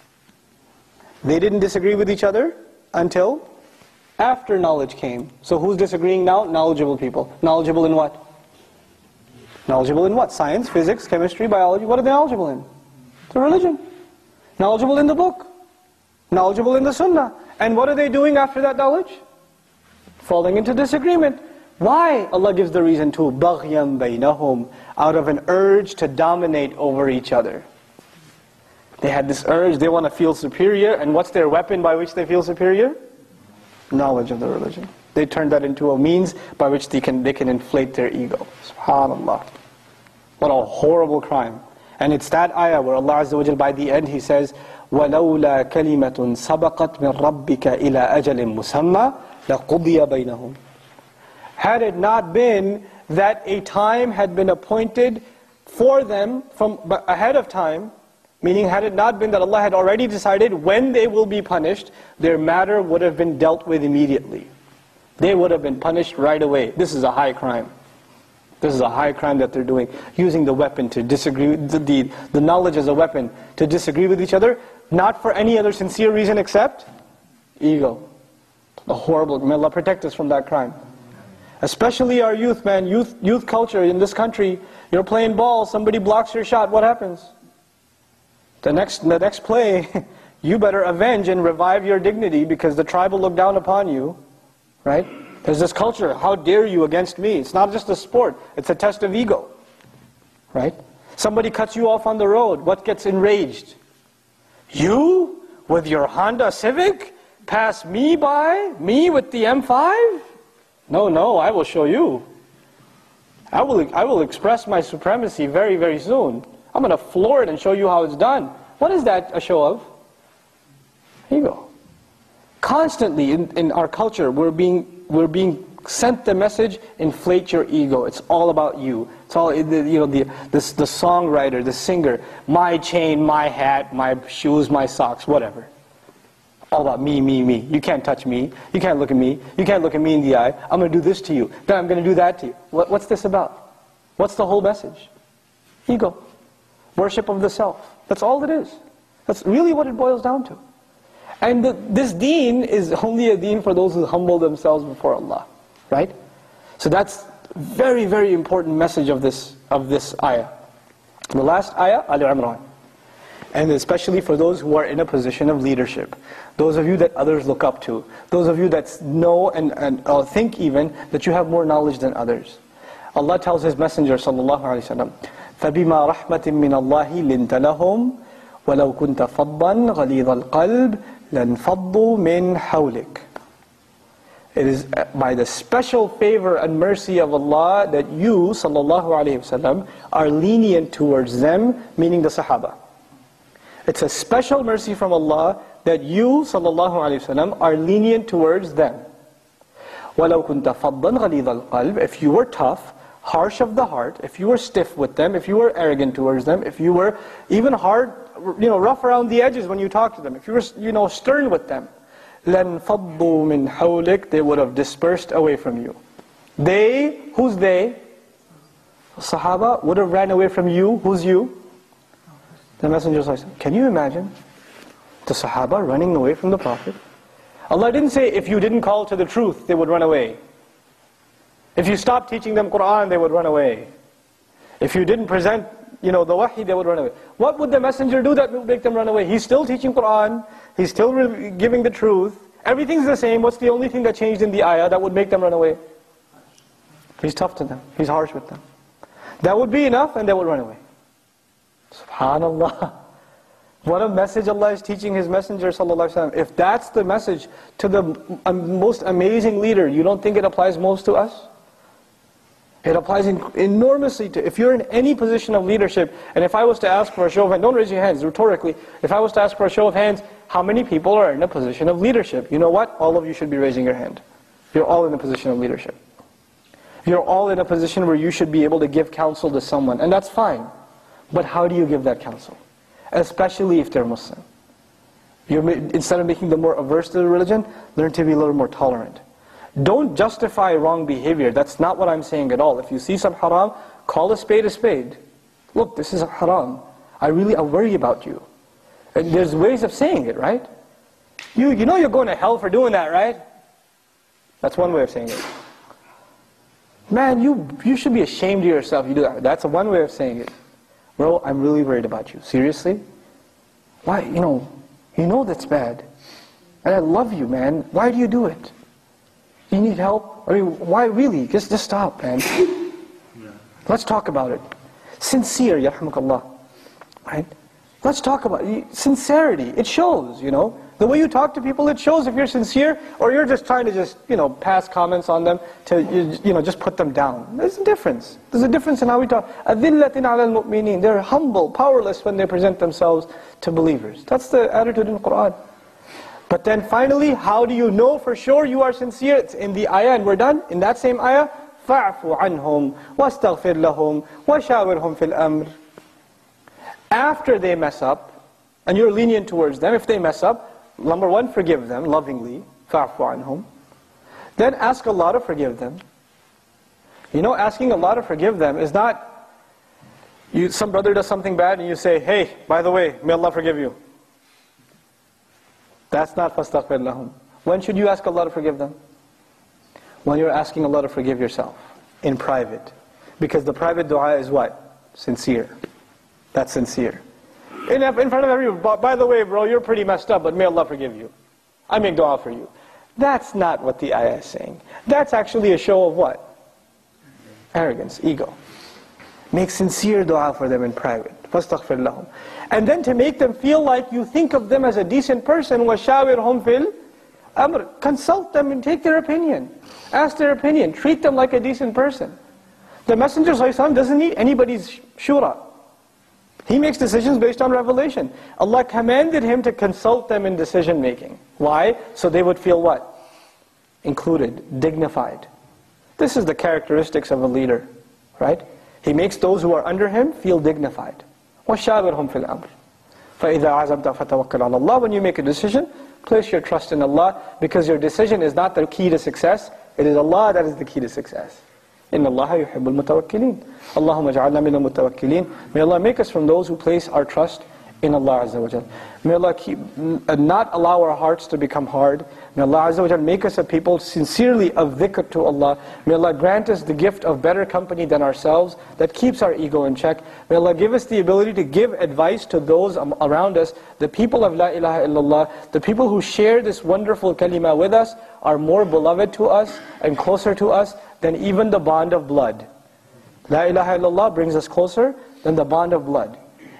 They didn't disagree with each other until after knowledge came. So who's disagreeing now? Knowledgeable people. Knowledgeable in what? Knowledgeable in what? Science, physics, chemistry, biology. What are they knowledgeable in? The religion. Knowledgeable in the book. Knowledgeable in the sunnah. And what are they doing after that knowledge? Falling into disagreement. Why? Allah gives the reason too. بَغْيًا بَيْنَهُمْ. Out of an urge to dominate over each other. They had this urge, they want to feel superior, and what's their weapon by which they feel superior? Knowledge of the religion. They turned that into a means by which they can they can inflate their ego. SubhanAllah. What a horrible crime. And it's that ayah where Allah Azza wa Jal, by the end, He says, وَلَوْلَا كَلِمَةٌ سَبَقَتْ مِنْ رَبِّكَ إِلَىٰ أَجَلٍ مُسَمَّى لَقُضِيَ بَيْنَهُمْ. Had it not been that a time had been appointed for them from ahead of time, meaning had it not been that Allah had already decided when they will be punished, their matter would have been dealt with immediately. They would have been punished right away. This is a high crime. This is a high crime that they're doing. Using the weapon to disagree, with the deed, the knowledge as a weapon to disagree with each other, not for any other sincere reason except ego. A horrible, may Allah protect us from that crime. Especially our youth, man, youth, youth culture in this country. You're playing ball, somebody blocks your shot, what happens? The next, the next play, you better avenge and revive your dignity because the tribe will look down upon you, right? There's this culture, how dare you against me? It's not just a sport, it's a test of ego, right? Somebody cuts you off on the road, what gets enraged? You, with your Honda Civic, pass me by, me with the M five? No, no, I will show you. I will, I will express my supremacy very, very soon. I'm going to floor it and show you how it's done. What is that a show of? Ego. Constantly in, in our culture, we're being, we're being sent the message, inflate your ego. It's all about you. It's all, you know, the, the, the songwriter, the singer, my chain, my hat, my shoes, my socks, whatever. All about me, me, me. You can't touch me. You can't look at me. You can't look at me in the eye. I'm going to do this to you. Then I'm going to do that to you. What, what's this about? What's the whole message? Ego. Worship of the self. That's all it is. That's really what it boils down to. And the, this deen is only a deen for those who humble themselves before Allah. Right? So that's very, very important message of this, of this ayah. The last ayah, Al-Imran. And especially for those who are in a position of leadership. Those of you that others look up to. Those of you that know and, and uh, think even that you have more knowledge than others. Allah tells His Messenger sallallahu alaihi wasallam, فَبِمَا رَحْمَةٍ مِّنَ اللَّهِ لِنْتَ لَهُمْ وَلَوْ كُنْتَ فَضًّا غَلِيظَ الْقَلْبِ لَانْفَضُّوا مِنْ حَوْلِكَ. It is by the special favor and mercy of Allah that you, sallallahu alayhi wasallam, are lenient towards them, meaning the Sahaba. It's a special mercy from Allah that you, sallallahu alayhi wasallam, are lenient towards them. وَلَوْ كُنْتَ فَضًّا غَلِيظَ الْقَلْبِ If you were tough, harsh of the heart, if you were stiff with them, if you were arrogant towards them, if you were even hard, you know, rough around the edges when you talk to them, if you were, you know, stern with them, لَنْ فَضُّوا مِنْ حَوْلِكَ They would have dispersed away from you. They, who's they? Sahaba would have ran away from you. Who's you? The Messenger sallallahu alaihi wasallam. Can you imagine the Sahaba running away from the Prophet? Allah didn't say if you didn't call to the truth, they would run away. If you stopped teaching them Qur'an, they would run away. If you didn't present, you know, the wahi, they would run away. What would the Messenger do that would make them run away? He's still teaching Qur'an, he's still giving the truth, everything's the same. What's the only thing that changed in the ayah that would make them run away? He's tough to them, he's harsh with them. That would be enough and they would run away. SubhanAllah. What a message Allah is teaching His Messenger sallallahu alaihi wasallam. If that's the message to the most amazing leader, you don't think it applies most to us? It applies in, enormously to, if you're in any position of leadership, and if I was to ask for a show of hands, don't raise your hands, rhetorically, if I was to ask for a show of hands, how many people are in a position of leadership? You know what? All of you should be raising your hand. You're all in a position of leadership. You're all in a position where you should be able to give counsel to someone, and that's fine. But how do you give that counsel? Especially if they're Muslim. You're, instead of making them more averse to the religion, learn to be a little more tolerant. Don't justify wrong behavior. That's not what I'm saying at all. If you see some haram, call a spade a spade. Look, this is haram. I really I worry about you. And there's ways of saying it, right? You, you know you're going to hell for doing that, right? That's one way of saying it. Man, you, you should be ashamed of yourself. You do that. That's one way of saying it. Bro, I'm really worried about you. Seriously? Why, you know, you know that's bad. And I love you, man. Why do you do it? You need help? I mean, why really? Just, just stop, man. Yeah. Let's talk about it. Sincere, yarhamukallah. Right? Let's talk about it. Sincerity. It shows, you know. The way you talk to people, it shows if you're sincere, or you're just trying to just, you know, pass comments on them to, you know, just put them down. There's a difference. There's a difference in how we talk. أَذِلَّةٍ عَلَى الْمُؤْمِنِينَ They're humble, powerless when they present themselves to believers. That's the attitude in the Qur'an. But then finally, how do you know for sure you are sincere? It's in the ayah, and we're done. In that same ayah, فَاعْفُ عَنْهُمْ وَاسْتَغْفِرْ لَهُمْ وَشَاوِرْهُمْ فِي الْأَمْرِ After they mess up, and you're lenient towards them, if they mess up, number one, forgive them lovingly, فَاعْفُ عَنْهُمْ. Then ask Allah to forgive them. You know, asking Allah to forgive them is not, you, some brother does something bad and you say, hey, by the way, may Allah forgive you. That's not فَاسْتَغْفِرْ لَهُمْ. When should you ask Allah to forgive them? When you're asking Allah to forgive yourself, in private. Because the private dua is what? Sincere. That's sincere. In, in front of everyone, by the way, bro, you're pretty messed up, but may Allah forgive you. I make dua for you. That's not what the ayah is saying. That's actually a show of what? Arrogance, ego. Make sincere dua for them in private. فَاسْتَغْفِرْ لَهُمْ. And then to make them feel like you think of them as a decent person, وَشَاوِرْهُمْ فِي الْأَمْرِ. Consult them and take their opinion. Ask their opinion. Treat them like a decent person. The Messenger ﷺ doesn't need anybody's shura. He makes decisions based on revelation. Allah commanded him to consult them in decision making. Why? So they would feel what? Included, dignified. This is the characteristics of a leader, right? He makes those who are under him feel dignified. وَشَاوِرْهُمْ فِي الْأَمْرِ فَإِذَا عَزَمْتَ فَتَوَكَّلْ عَلَى اللَّهِ. When you make a decision, place your trust in Allah, because your decision is not the key to success. It is Allah that is the key to success. إِنَّ اللَّهَ يُحِبُّ الْمُتَوَكِّلِينَ اللَّهُمَّ اجْعَلْنَا مِنَ الْمُتَوَكِّلِينَ. May Allah make us from those who place our trust in Allah Azza wa Jal. May Allah keep, uh, not allow our hearts to become hard. May Allah Azza wa Jal make us a people sincerely of dhikr to Allah. May Allah grant us the gift of better company than ourselves that keeps our ego in check. May Allah give us the ability to give advice to those um, around us. The people of La ilaha illallah, the people who share this wonderful kalima with us, are more beloved to us and closer to us than even the bond of blood. La ilaha illallah brings us closer than the bond of blood.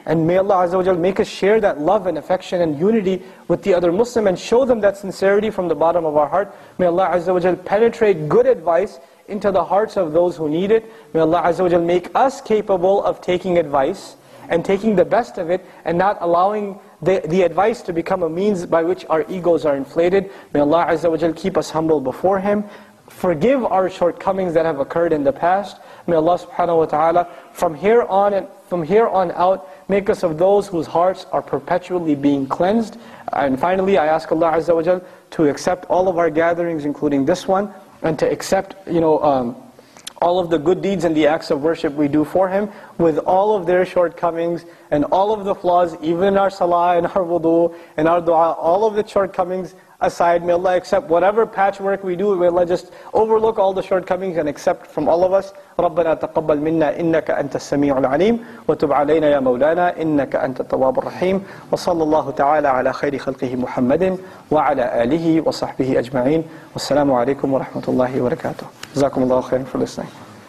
And may Allah Azza wa Jal make us share that love and affection and unity with the other Muslim and show them that sincerity from the bottom of our heart. May Allah Azza wa Jal penetrate good advice into the hearts of those who need it. May Allah Azza wa Jal make us capable of taking advice and taking the best of it and not allowing the, the advice to become a means by which our egos are inflated. May Allah Azza wa Jal keep us humble before Him. Forgive our shortcomings that have occurred in the past. May Allah subhanahu wa ta'ala from here on and from here on out make us of those whose hearts are perpetually being cleansed. And finally, I ask Allah Azza wa Jal to accept all of our gatherings, including this one, and to accept, you know, um, all of the good deeds and the acts of worship we do for Him, with all of their shortcomings and all of the flaws, even in our salah and our wudu and our dua, all of the shortcomings aside. May Allah accept whatever patchwork we do. May Allah just overlook all the shortcomings and accept from all of us. رَبَّنَا تَقَبَّلْ مِنَّا إِنَّكَ أَنْتَ السَّمِيعُ الْعَلِيمُ وَتُبْ عَلَيْنَا يَا مَوْلَانَا إِنَّكَ أَنْتَ التَّوَّابُ الرَّحِيمُ وصلى الله تعالى على خير خلقه محمد وعلى آله وصحبه أجمعين والسلام عليكم ورحمة الله وبركاته. جزاكم الله خيرا for listening.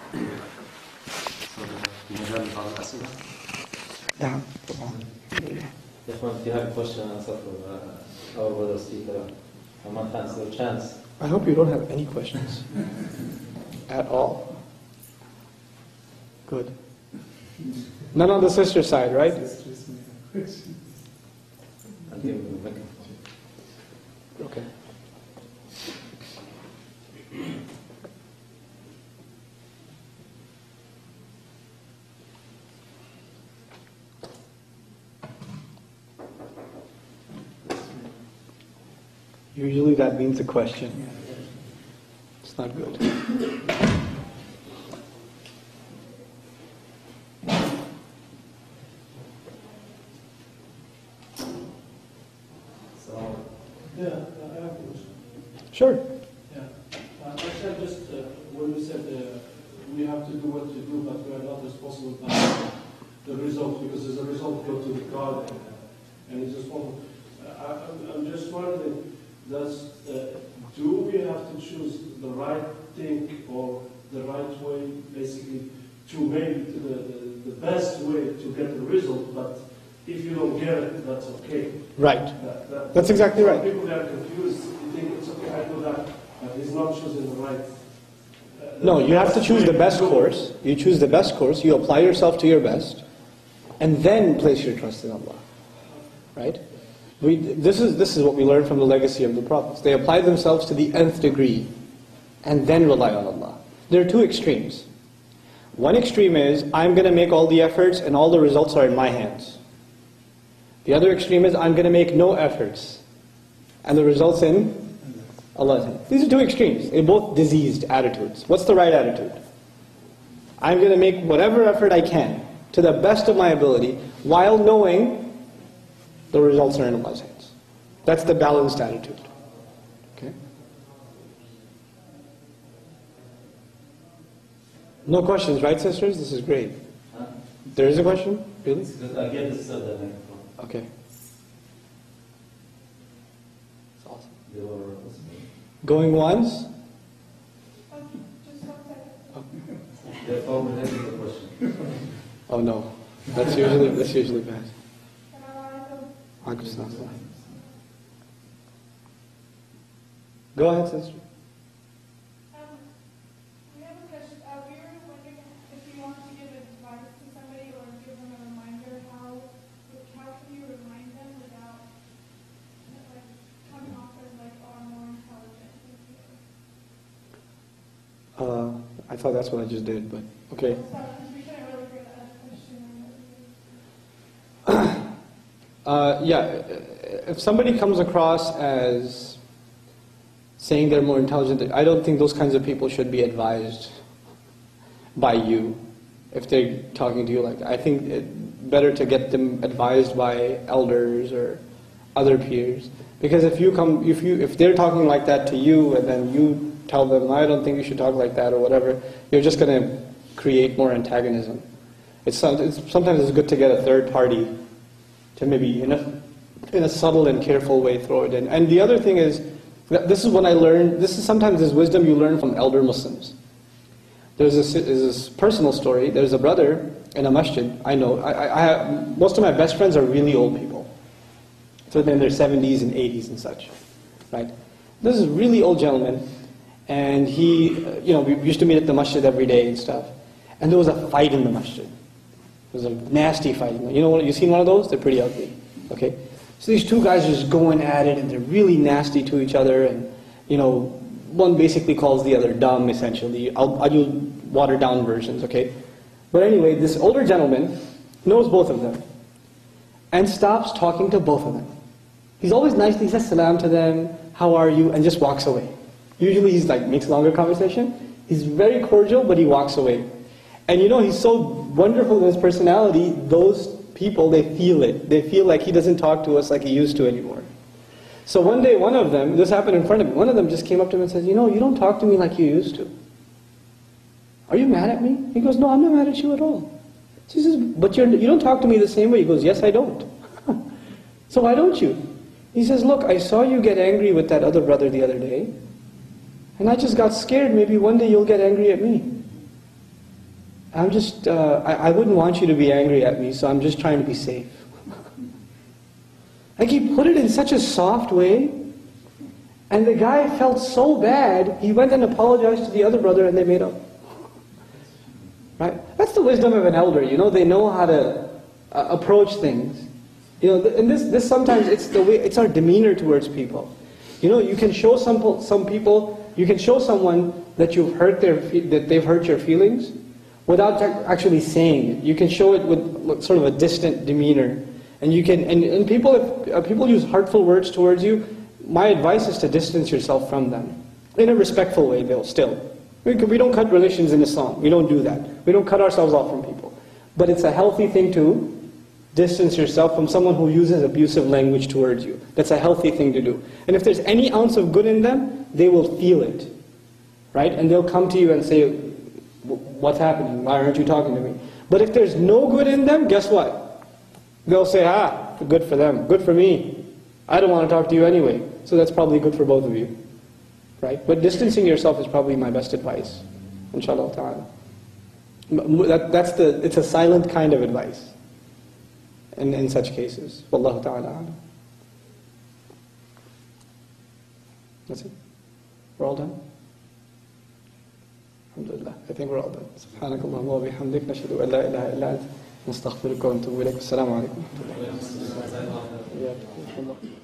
Yeah. If you have a question and answer for uh, our brother speaker, I'm not answer a chance. I hope you don't have any questions at all. Good. None on the sister side, right? Okay. Usually that means a question. It's not good. So, yeah, I have a question. Sure. Yeah. Uh, I said just uh, when you said uh, we have to do what to do, but we are not responsible for the result, because the result go to God, and, uh, and it's just one. Uh, I, I'm just wondering. Does, uh, do we have to choose the right thing or the right way, basically, to make the, the, the best way to get the result, but if you don't get it, that's okay. Right. That, that, that's exactly right. People that are confused, you think it's okay, I do that, but he's not choosing the right. Uh, No, the you have to choose the best course. You choose the best course, you apply yourself to your best, and then place your trust in Allah. Right? We, this is this is what we learned from the legacy of the prophets. They applied themselves to the nth degree and then rely on Allah. There are two extremes. One extreme is, I'm going to make all the efforts and all the results are in my hands. The other extreme is, I'm going to make no efforts and the results in Allah's hands. These are two extremes. They're both diseased attitudes. What's the right attitude? I'm going to make whatever effort I can to the best of my ability while knowing the results are in Allah's hands. That's the balanced attitude. Okay? No questions, right, sisters? This is great. Huh? There is a question? Really? I get this other microphone. Okay. It's awesome. They were Going once? Oh. They formulated the question. Oh no. That's usually that's usually bad. Go ahead, sister. Um, we have a question. Uh, we were wondering if you want to give advice to somebody or give them a reminder, how how can you remind them without like coming off as like, oh, I'm more intelligent than you? Uh, I thought that's what I just did, but okay. So, we couldn't really hear the other question. Uh, yeah, if somebody comes across as saying they're more intelligent, I don't think those kinds of people should be advised by you if they're talking to you like that. I think it's better to get them advised by elders or other peers. Because if you come, if you, if they're talking like that to you and then you tell them, I don't think you should talk like that or whatever, you're just going to create more antagonism. It's, it's sometimes it's good to get a third party to maybe in a, in a subtle and careful way throw it in. And the other thing is, this is what I learned, this is sometimes this wisdom you learn from elder Muslims. There's this, there's this personal story. There's a brother in a masjid, I know, I, I, I have, most of my best friends are really old people. So they're in their seventies and eighties and such, right? This is a really old gentleman, and he, uh, you know, we used to meet at the masjid every day and stuff. And there was a fight in the masjid. It was a nasty fight. You know, you seen one of those? They're pretty ugly. Okay, so these two guys are just going at it, and they're really nasty to each other. And you know, one basically calls the other dumb. Essentially, I'll, I'll use watered down versions. Okay, but anyway, this older gentleman knows both of them, and stops talking to both of them. He's always nice. He says salam to them, "How are you?" and just walks away. Usually, he's like makes longer conversation. He's very cordial, but he walks away. And you know, he's so wonderful in his personality, those people, they feel it. They feel like he doesn't talk to us like he used to anymore. So one day, one of them, this happened in front of me, one of them just came up to him and says, you know, you don't talk to me like you used to. Are you mad at me? He goes, no, I'm not mad at you at all. So he says, but you're, you don't talk to me the same way. He goes, yes, I don't. So why don't you? He says, look, I saw you get angry with that other brother the other day, and I just got scared. Maybe one day you'll get angry at me. I'm just, uh, I, I wouldn't want you to be angry at me, so I'm just trying to be safe. Like he put it in such a soft way, and the guy felt so bad, he went and apologized to the other brother and they made up. Right? That's the wisdom of an elder, you know, they know how to uh, approach things. You know, and this, this sometimes, it's the way, it's our demeanor towards people. You know, you can show some, some people, you can show someone that you've hurt their, that they've hurt your feelings, without actually saying it. You can show it with sort of a distant demeanor. And you can, and, and people, if uh, people use hurtful words towards you, my advice is to distance yourself from them. In a respectful way, though, still. We, we don't cut relations in Islam. We don't do that. We don't cut ourselves off from people. But it's a healthy thing to distance yourself from someone who uses abusive language towards you. That's a healthy thing to do. And if there's any ounce of good in them, they will feel it. Right? And they'll come to you and say, what's happening? Why aren't you talking to me? But if there's no good in them, guess what? They'll say, ah, good for them, good for me. I don't want to talk to you anyway. So that's probably good for both of you. Right? But distancing yourself is probably my best advice. Inshallah ta'ala. That, that's the, it's a silent kind of advice in, in such cases. Wallahu ta'ala. That's it. We're all done? Alhamdulillah. I think we're all done. سبحانك اللهم وبحمدك نشهد أن لا إله إلا أنت نستغفرك ونتوب إليك. السلام عليكم ورحمة الله وبركاته.